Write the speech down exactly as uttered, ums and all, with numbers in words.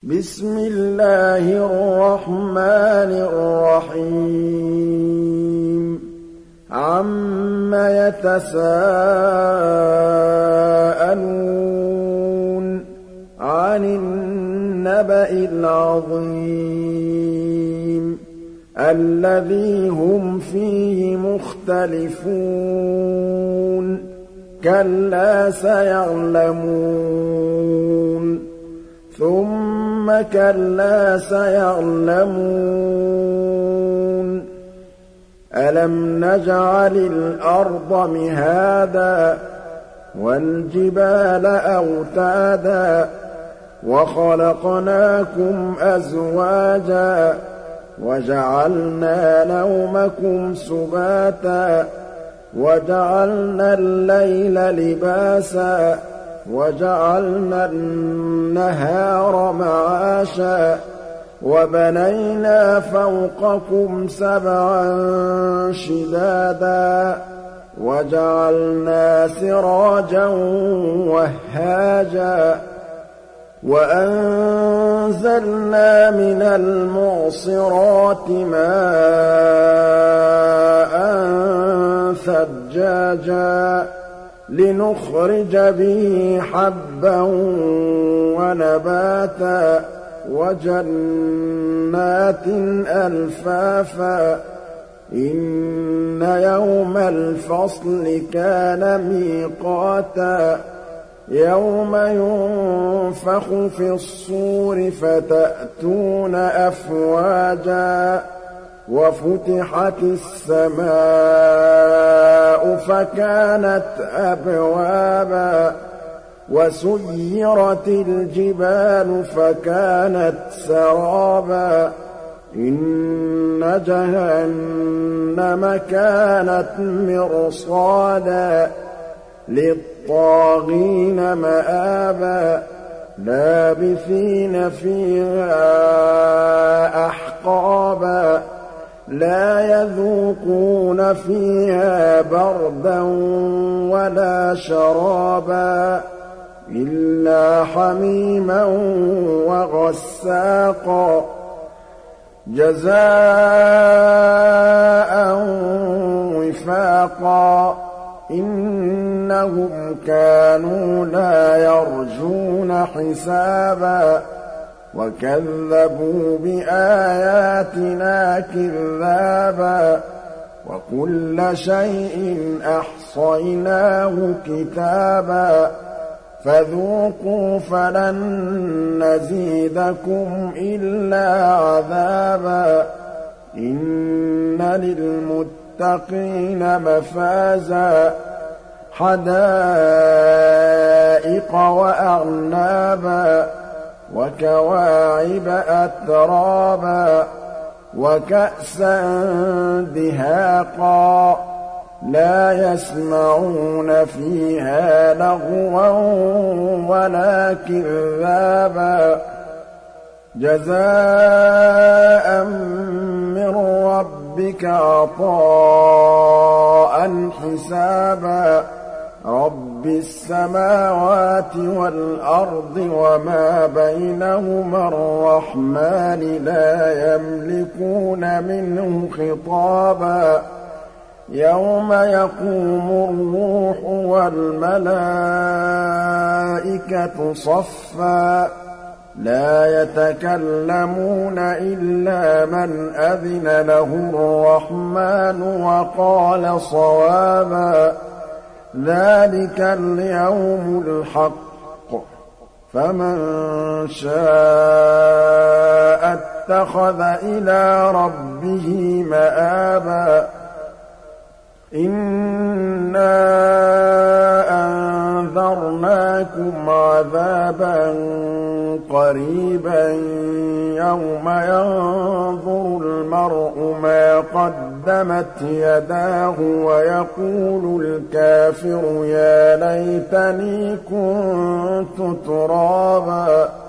بسم الله الرحمن الرحيم عَمَّ يتساءلون عن النبأ العظيم الذي هم فيه مختلفون كلا سيعلمون ثم كلا سيعلمون ألم نجعل الأرض مهادا والجبال أوتادا وخلقناكم أزواجا وجعلنا نومكم سباتا وجعلنا الليل لباسا وجعلنا النهار معاشا وبنينا فوقكم سبعا شدادا وجعلنا سراجا وهاجا وأنزلنا من المعصرات ماء ثجاجا لنخرج به حبا ونباتا وجنات ألفافا إن يوم الفصل كان ميقاتا يوم ينفخ في الصور فتأتون أفواجا وفتحت السماء فكانت أبوابا وسيرت الجبال فكانت سرابا إن جهنم كانت مرصادا للطاغين مآبا لابثين فيها أحقابا لا يذوقون فيها بردا ولا شرابا إلا حميما وغساقا جزاء وفاقا إنهم كانوا لا يرجون حسابا وكذبوا بآياتنا كذابا وكل شيء أحصيناه كتابا فذوقوا فلن نزيدكم إلا عذابا إن للمتقين مفازا حدائق وأعنابا وكواعب أترابا وكأسا دهاقا لا يسمعون فيها لغوا ولا كذابا جزاء من ربك عطاء حسابا رب السماوات والأرض وما بينهما الرحمن لا يملكون منه خطابا يوم يقوم الروح والملائكة صفا لا يتكلمون إلا من أذن له الرحمن وقال صوابا ذلك اليوم الحق فمن شاء اتخذ إلى ربه مآبا إنا أنذرناكم عذابا قريبا يوم ينظر المرء ما قدمت يداه ويقول الكافر يا ليتني كنت ترابا